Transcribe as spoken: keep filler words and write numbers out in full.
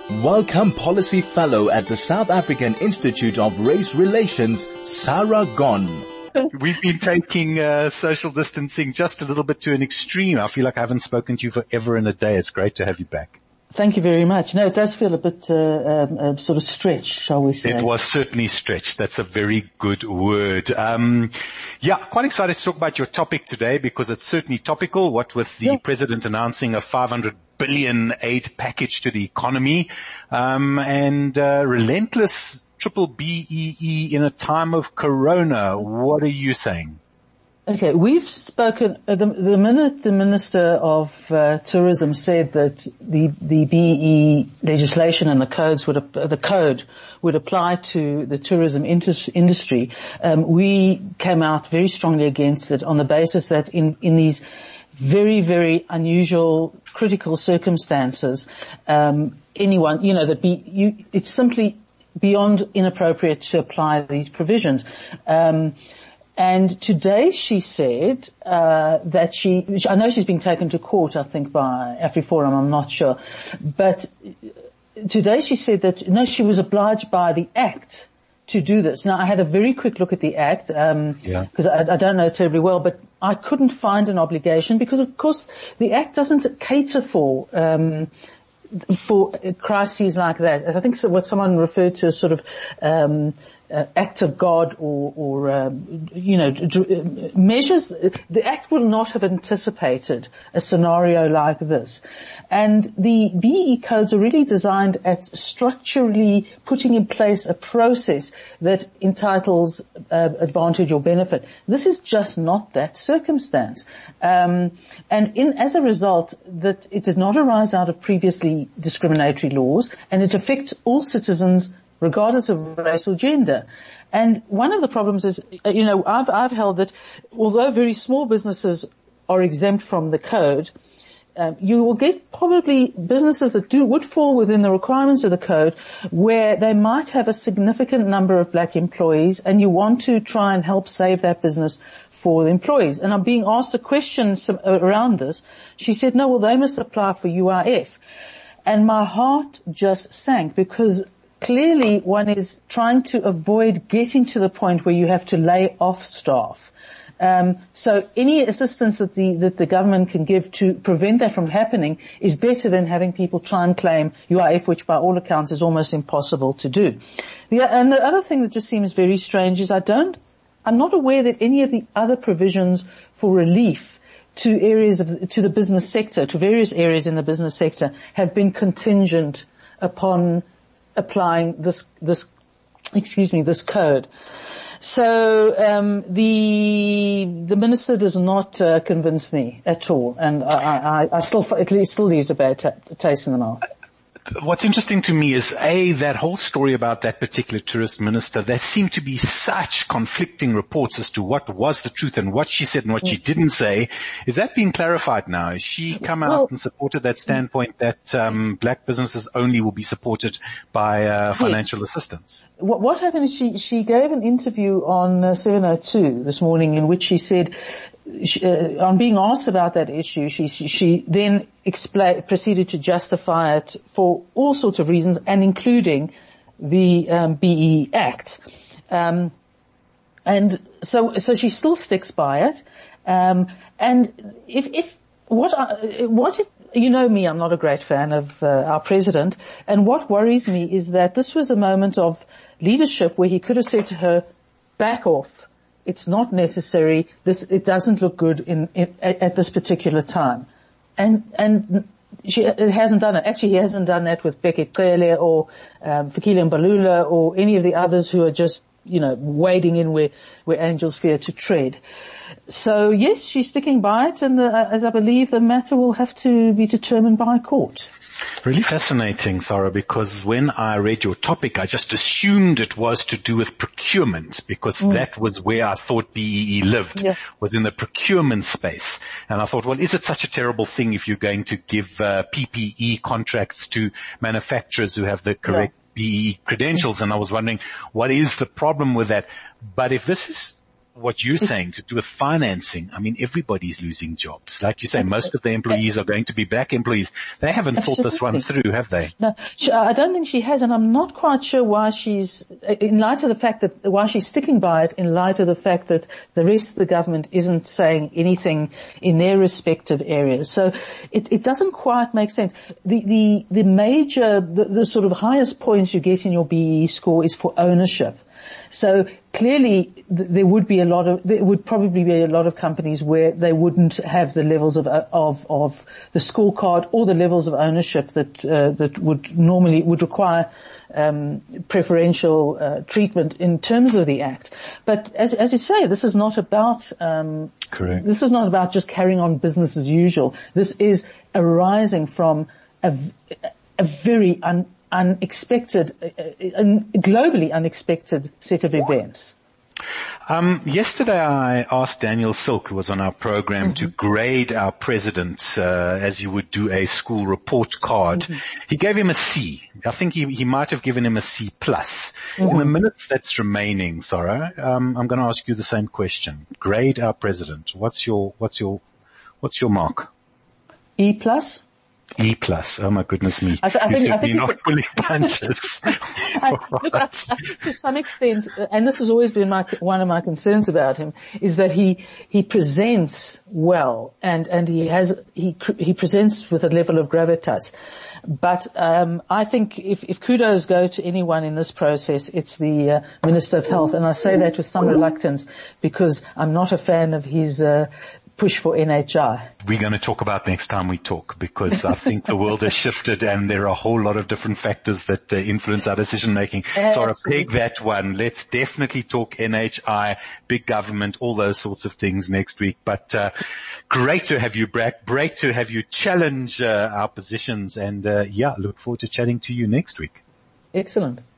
Welcome Policy Fellow at the South African Institute of Race Relations, Sarah Gon. We've been taking uh, social distancing just a little bit to an extreme. I feel like I haven't spoken to you forever and a day. It's great to have you back. Thank you very much. No, it does feel a bit uh, um, uh, sort of stretched, shall we say. It was certainly stretched. That's a very good word. Um, yeah, quite excited to talk about your topic today because it's certainly topical, what with the yeah. President announcing a five hundred billion aid package to the economy, um, and uh, relentless triple B E E in a time of corona. What are you saying? Okay, we've spoken, uh, the, the minute the Minister of uh, Tourism said that the, the B E E legislation and the codes would, uh, the code would apply to the tourism indus- industry, um, we came out very strongly against it on the basis that in, in these very, very unusual, critical circumstances, um, anyone, you know, that be, you, it's simply beyond inappropriate to apply these provisions. Um, And today she said uh that she, I know she's been taken to court, I think, by AfriForum, I'm not sure. But today she said that, no, she was obliged by the Act to do this. Now, I had a very quick look at the Act, um because yeah. I, I don't know it terribly well, but I couldn't find an obligation because, of course, the Act doesn't cater for um for crises like that. I think so, what someone referred to as sort of um Uh, act of God or, or um, you know, d- d- measures. The Act would not have anticipated a scenario like this. And the B E E codes are really designed at structurally putting in place a process that entitles uh, advantage or benefit. This is just not that circumstance. Um, and in, as a result, that it does not arise out of previously discriminatory laws, and it affects all citizens regardless of race or gender. And one of the problems is, you know, I've, I've held that although very small businesses are exempt from the code, um, you will get probably businesses that do, would fall within the requirements of the code where they might have a significant number of black employees and you want to try and help save that business for the employees. And I'm being asked a question some, around this. She said, no, well, they must apply for U I F. And my heart just sank because clearly one is trying to avoid getting to the point where you have to lay off staff. Um, so any assistance that the, that the government can give to prevent that from happening is better than having people try and claim U I F, which by all accounts is almost impossible to do. The, and the other thing that just seems very strange is I don't, I'm not aware that any of the other provisions for relief to areas of, to the business sector, to various areas in the business sector have been contingent upon applying this, this, excuse me, this code. So, um, the, the minister does not, uh, convince me at all. And I, I, I still, at least still leaves a bad t- taste in the mouth. What's interesting to me is, A, that whole story about that particular tourist minister, there seemed to be such conflicting reports as to what was the truth and what she said and what she didn't say. Is that being clarified now? Has she come out well, and supported that standpoint that um, black businesses only will be supported by uh, financial yes. assistance? What, what happened is she, she gave an interview on uh, seven oh two this morning in which she said, She, uh, on being asked about that issue, she, she, she then expla- proceeded to justify it for all sorts of reasons, and including the um, B E E Act. Um, and so, so she still sticks by it. Um, and if, if what, I, what it, you know me, I'm not a great fan of uh, our president, and what worries me is that this was a moment of leadership where he could have said to her, "Back off. It's not necessary. This, it doesn't look good in, in at, at this particular time." And, and she it hasn't done it. Actually, he hasn't done that with Becky Cele or, um, Fikile Mbalula or any of the others who are just, you know, wading in where, where angels fear to tread. So yes, she's sticking by it, and the, as I believe the matter will have to be determined by a court. Really fascinating, Sarah, because when I read your topic, I just assumed it was to do with procurement, because mm. that was where I thought B E E lived, yeah. was in the procurement space. And I thought, well, is it such a terrible thing if you're going to give uh, P P E contracts to manufacturers who have the correct yeah. B E E credentials? And I was wondering, what is the problem with that? But if this is what you're saying to do with financing, I mean, everybody's losing jobs. Like you say, most of the employees are going to be black employees. They haven't thought this one through, have they? No, she, I don't think she has, and I'm not quite sure why she's, in light of the fact that, why she's sticking by it, in light of the fact that the rest of the government isn't saying anything in their respective areas. So it, it doesn't quite make sense. The, the, the major, the, the sort of highest points you get in your B E E score is for ownership. So clearly th- there would be a lot of, there would probably be a lot of companies where they wouldn't have the levels of, of, of the scorecard or the levels of ownership that, uh, that would normally, would require, um, preferential, uh, treatment in terms of the Act. But as, as you say, this is not about, um, Correct. This is not about just carrying on business as usual. This is arising from a, a very un, unexpected, uh, globally unexpected set of events. Um, yesterday I asked Daniel Silk, who was on our program, mm-hmm. to grade our president uh, as you would do a school report card. Mm-hmm. He gave him a C. I think he, he might have given him a C plus. Mm-hmm. In the minutes that's remaining, Sarah, um, I'm going to ask you the same question. Grade our president. What's your what's your what's your mark? E plus. E plus. Oh my goodness me. I, th- I think, I think not pulling punches. I, look, I, I, to some extent, and this has always been my, one of my concerns about him, is that he, he presents well and, and he has, he, he presents with a level of gravitas. But, um, I think if, if kudos go to anyone in this process, it's the uh, Minister of Health. And I say that with some reluctance because I'm not a fan of his, uh, push for N H I. We're going to talk about next time we talk because I think the world has shifted and there are a whole lot of different factors that uh, influence our decision making. So I peg that one. Let's definitely talk N H I, big government, all those sorts of things next week. But uh, great to have you back. Great to have you challenge uh, our positions. And uh, yeah, look forward to chatting to you next week. Excellent.